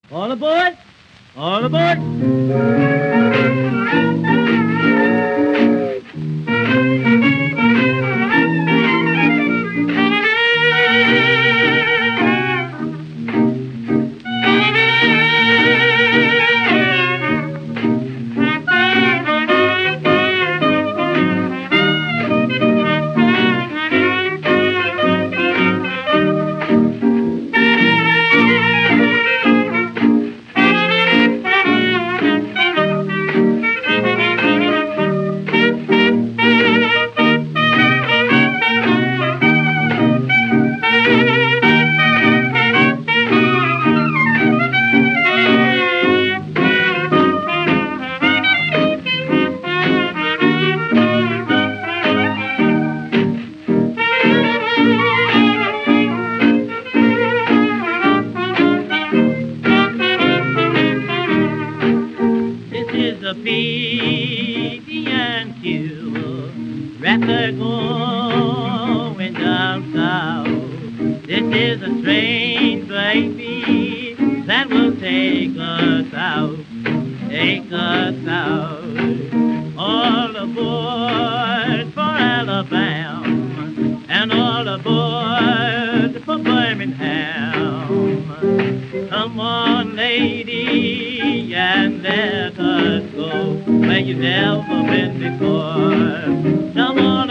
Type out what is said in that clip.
All aboard! All aboard! This is a piggy and Q, rapper going down south. This is a train, baby, that will take us out, take us out. All aboard for Alabama, and all aboard for Birmingham. Come on, lady, and let us go where you've never been before. Come on